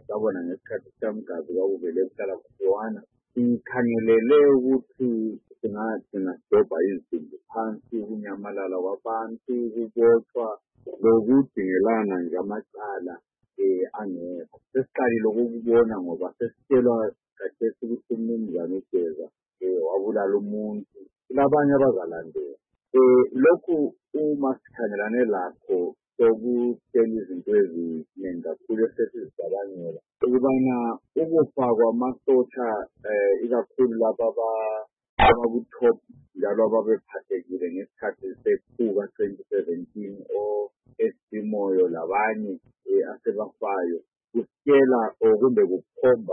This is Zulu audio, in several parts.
sabona ngesikhathi sikaMgazi kwakuvele kuhlala kuhluwana. Sikhangelele ukuthi singagcina sidobha izinto phansi, ukunyamalala kwabantu, ukubotshwa, lokudingelana nje amacala angekho. Sesiqalile ukukubona ngoba sesitshelwa khathesi ukuthi umnumzane uGeza wabulala umuntu, kulabanye abazalandela. Lokhu uma sikhangelane lakho sokutshela izinto eziningi kakhulu esesizicabangela ukubana ukufa kwamasotsha ikakhulu laba abaku-top njalo ababephathekile ngesikhathi sekhuka 2017 o-Estimoyo labanye asebafayo kusitshela kumbe kukhomba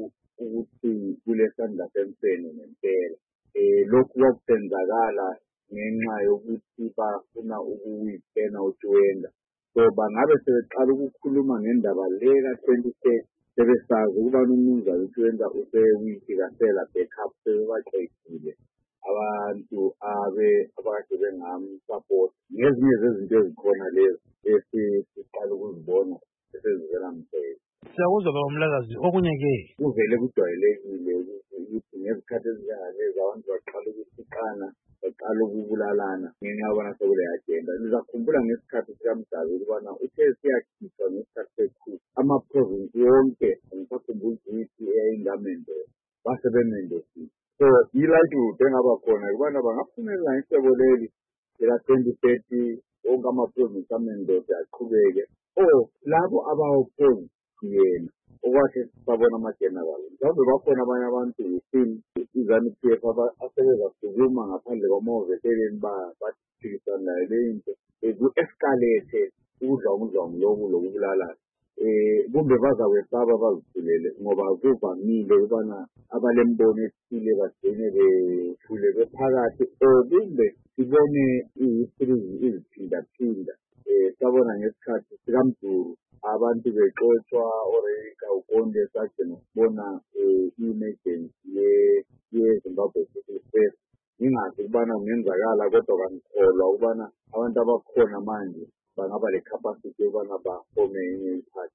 ukuthi kulesandla semfene ngempela. Lokhu kwakusenzakala ngenxa yokuthi bafuna ukuyitshena uTshwenda. So bangabe sebeqala ukukhuluma ngendaba le ka-2030 sebesazi ukubana umnumzane uTshwenda usewiki kasela backup sebebaqedile abantu abakade bengamsapota. Ngezinye zezinto ezikhona lezi esiqala ukuzibona esezivela msebenzi. Siyakuzwa baba Mlakazi, okunye-ke kuvele kujwayelekile ukuthi ngezikhathi ezinjengalezi abantu baqala ukuthixana, baqala ukubulalana ngenxa yokubana sekule agenda. Nizakhumbula ngesikhathi sikaMgazi ukubana uthe siyakhishwa ngesikhathi sekhusi amaprovinsi wonke, angisakhumbuli ukuthi eyayingamendela basebemendesile. So i-likelihood engaba khona ukubana bangaphumelela ngecebo leli lika-2030 wonke amaprovinsi amendoda aqhubeke, labo abawophonzi yena okwathi sabona amajenerali mhlawumbe bakhona abanye abantu iZANU-PF asebezasukuma ngaphandle kwamahoveteleni baphikisana nayo le into ku-escalate udlwangu lobu lokubulalana. Kumbe bazakwesaba bazithulele ngoba kuvamile ukubana abalembono ethile bagcine bethulelwe phakathi, kumbe sibone i-history iziphindaphinda. Sabona ngesikhathi sikaMduru abantu bexotshwa oReka uGonde sagcina sibona i-emergency ye-Zimbabwe People's First. Ngingazi ukubana kungenzakala kodwa kangikholwa ukubana abantu abakhona manje bangaba le-capacity yokubana bafome enye iphathi.